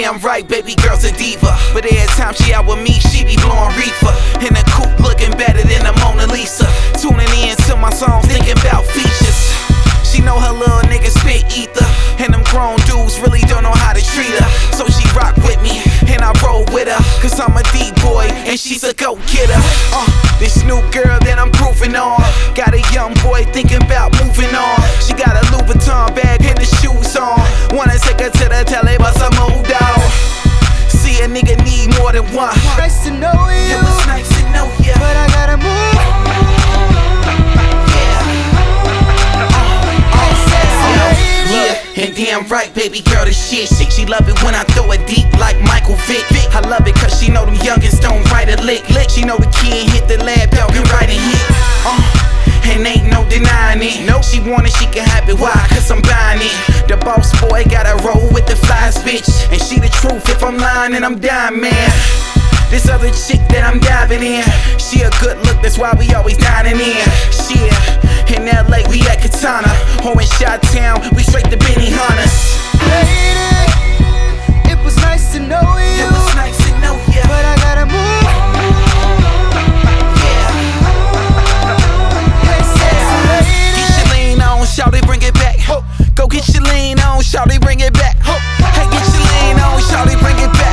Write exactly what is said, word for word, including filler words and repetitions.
damn right, baby girl's a diva. But every time she out with me, she be blowing reefer. In the coupe looking better than the Mona Lisa. Tuning in to my songs, thinking about features. She know her little nigga spit ether, and them grown dudes really don't know how to treat her. So she rock with me, and I roll with her, cause I'm a D-boy, and she's a go-getter. uh, This new girl that I'm grooving on got a young boy thinking about moving on. She got a Louis Vuitton bag and the shoes on. Wanna take her to the telly, but some old dog. See a nigga need more than one. Nice to know you. It was nice to know you, but I gotta move. And damn right, baby girl, the shit. She love it when I throw it deep like Michael Vick. I love it cause she know them youngins don't write a lick. She know the kid hit the lab, dog, and write a hit. Uh, and ain't no denying it. Nope. She want it, she can have it. Why? Cause I'm buying it. The boss boy gotta roll with the flies, bitch. And she the truth. If I'm lying, then I'm dying, man. This other chick that I'm diving in, she a good look, that's why we always dining in. Shit, in L A we at Katana, or in Chi-Town, we straight to Benihana's. Lady, it was nice to know you. It was nice to know you, but I gotta move. Yeah. Hey, sexy lady. Get your lean on, shawty, bring it back. Go get your lean on, shawty, bring it back. Hey, get your lean on, shawty, bring it back.